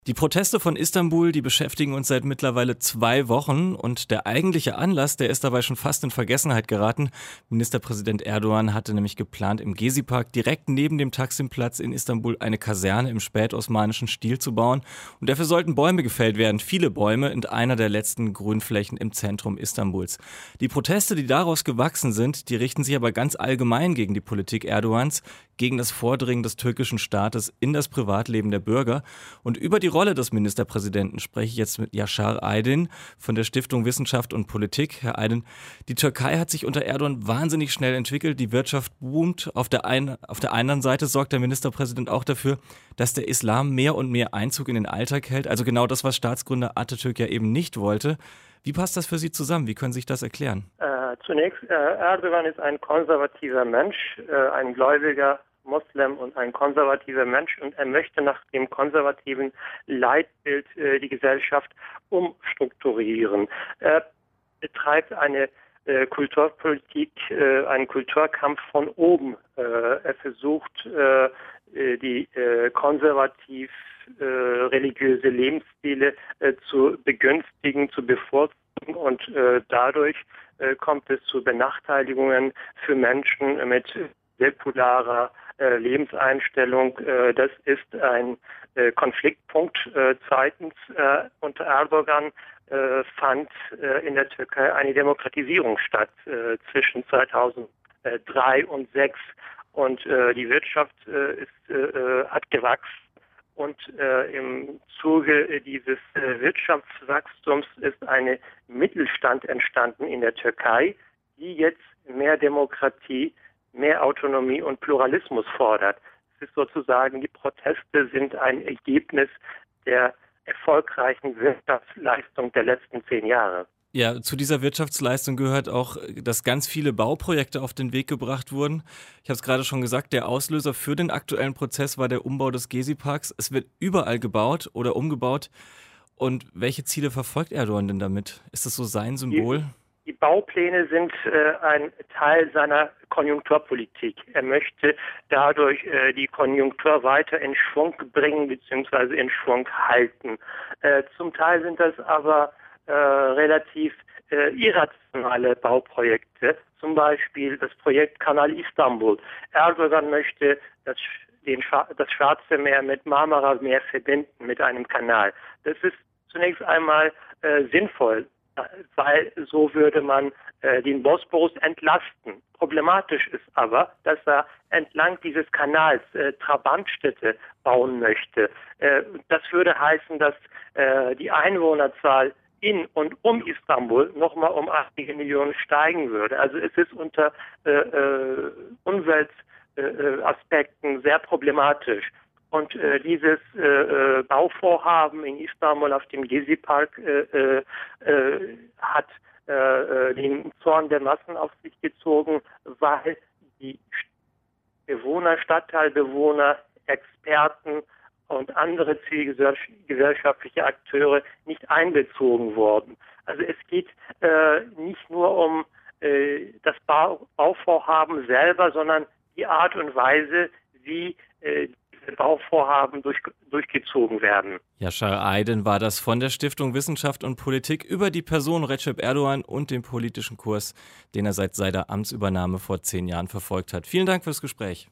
Die Proteste von Istanbul, die beschäftigen uns seit mittlerweile 2 Wochen und der eigentliche Anlass, der ist dabei schon fast in Vergessenheit geraten. Ministerpräsident Erdogan hatte nämlich geplant, im Gezi-Park direkt neben dem Taksim-Platz in Istanbul eine Kaserne im spätosmanischen Stil zu bauen und dafür sollten Bäume gefällt werden, viele Bäume in einer der letzten Grünflächen im Zentrum Istanbuls. Die Proteste, die daraus gewachsen sind, die richten sich aber ganz allgemein gegen die Politik Erdogans, gegen das Vordringen des türkischen Staates in das Privatleben der Bürger. Und über die Rolle des Ministerpräsidenten spreche ich jetzt mit Yaşar Aydin von der Stiftung Wissenschaft und Politik. Herr Aydin, die Türkei hat sich unter Erdogan wahnsinnig schnell entwickelt. Die Wirtschaft boomt. Auf der anderen Seite sorgt der Ministerpräsident auch dafür, dass der Islam mehr und mehr Einzug in den Alltag hält. Also genau das, was Staatsgründer Atatürk ja eben nicht wollte. Wie passt das für Sie zusammen? Wie können Sie sich das erklären? Zunächst, Erdogan ist ein konservativer Mensch, ein gläubiger Moslem und ein konservativer Mensch, und er möchte nach dem konservativen Leitbild die Gesellschaft umstrukturieren. Er betreibt eine Kulturpolitik, einen Kulturkampf von oben. Er versucht, die konservativ religiöse Lebensstile zu begünstigen, zu bevorzugen, und dadurch kommt es zu Benachteiligungen für Menschen mit säkularer Lebenseinstellung. Das ist ein Konfliktpunkt. Zweitens, unter Erdogan fand in der Türkei eine Demokratisierung statt zwischen 2003 und 2006, und die Wirtschaft hat gewachsen. Und im Zuge dieses Wirtschaftswachstums ist ein Mittelstand entstanden in der Türkei, die jetzt mehr Demokratie, mehr Autonomie und Pluralismus fordert. Es ist sozusagen, die Proteste sind ein Ergebnis der erfolgreichen Wirtschaftsleistung der letzten 10 Jahre. Ja, zu dieser Wirtschaftsleistung gehört auch, dass ganz viele Bauprojekte auf den Weg gebracht wurden. Ich habe es gerade schon gesagt, der Auslöser für den aktuellen Prozess war der Umbau des Gezi-Parks. Es wird überall gebaut oder umgebaut. Und welche Ziele verfolgt Erdogan denn damit? Ist das so sein Symbol? Die Baupläne sind ein Teil seiner Konjunkturpolitik. Er möchte dadurch die Konjunktur weiter in Schwung bringen bzw. in Schwung halten. Zum Teil sind das aber relativ irrationale Bauprojekte, zum Beispiel das Projekt Kanal Istanbul. Erdogan möchte das Schwarze Meer mit Marmara-Meer verbinden mit einem Kanal. Das ist zunächst einmal sinnvoll, weil so würde man den Bosporus entlasten. Problematisch ist aber, dass er entlang dieses Kanals Trabantstädte bauen möchte. Das würde heißen, dass die Einwohnerzahl in und um Istanbul nochmal um 80 Millionen steigen würde. Also es ist unter Umweltaspekten sehr problematisch. Und dieses Bauvorhaben in Istanbul auf dem Gezi-Park hat den Zorn der Massen auf sich gezogen, weil die Bewohner, Stadtteilbewohner, Experten und andere zivilgesellschaftliche Akteure nicht einbezogen wurden. Also es geht nicht nur um das Bauvorhaben selber, sondern die Art und Weise, wie diese Bauvorhaben durchgezogen werden. Yaşar Aydin war das von der Stiftung Wissenschaft und Politik über die Person Recep Erdogan und den politischen Kurs, den er seit seiner Amtsübernahme vor 10 Jahren verfolgt hat. Vielen Dank fürs Gespräch.